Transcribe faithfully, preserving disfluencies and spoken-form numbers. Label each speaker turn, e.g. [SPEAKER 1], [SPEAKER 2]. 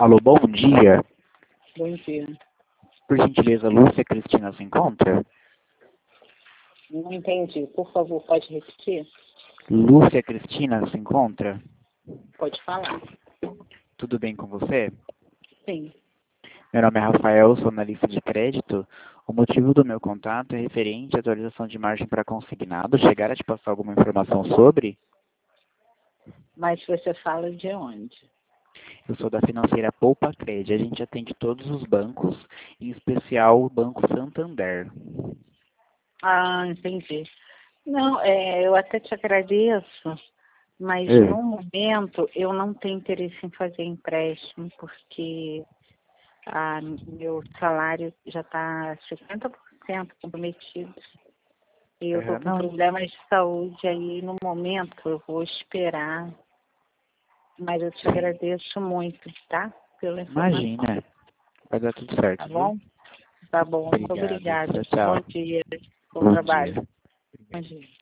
[SPEAKER 1] Alô, bom dia.
[SPEAKER 2] Bom dia.
[SPEAKER 1] Por gentileza, Lúcia Cristina se encontra?
[SPEAKER 2] Não entendi. Por favor, pode repetir?
[SPEAKER 1] Lúcia Cristina se encontra?
[SPEAKER 2] Pode falar.
[SPEAKER 1] Tudo bem com você?
[SPEAKER 2] Sim.
[SPEAKER 1] Meu nome é Rafael, sou analista de crédito. O motivo do meu contato é referente à atualização de margem para consignado. Chegaram a te passar alguma informação sobre?
[SPEAKER 2] Mas você fala de onde?
[SPEAKER 1] Eu sou da financeira Poupa Cred. A gente atende todos os bancos, em especial o Banco Santander.
[SPEAKER 2] Ah, entendi. Não, é, eu até te agradeço, mas
[SPEAKER 1] É.
[SPEAKER 2] no momento eu não tenho interesse em fazer empréstimo, porque ah, meu salário já está cinquenta por cento comprometido. E eu estou
[SPEAKER 1] É,
[SPEAKER 2] com
[SPEAKER 1] não,
[SPEAKER 2] problemas de saúde aí no momento, eu vou esperar. Mas eu te agradeço muito, tá? Pela informação,
[SPEAKER 1] imagina. Vai dar tudo
[SPEAKER 2] tá
[SPEAKER 1] certo, viu?
[SPEAKER 2] bom? Tá bom, muito
[SPEAKER 1] Obrigado.
[SPEAKER 2] obrigada.
[SPEAKER 1] Tchau,
[SPEAKER 2] Bom
[SPEAKER 1] tchau.
[SPEAKER 2] dia, bom
[SPEAKER 1] Bom
[SPEAKER 2] trabalho.
[SPEAKER 1] dia.
[SPEAKER 2] Bom dia.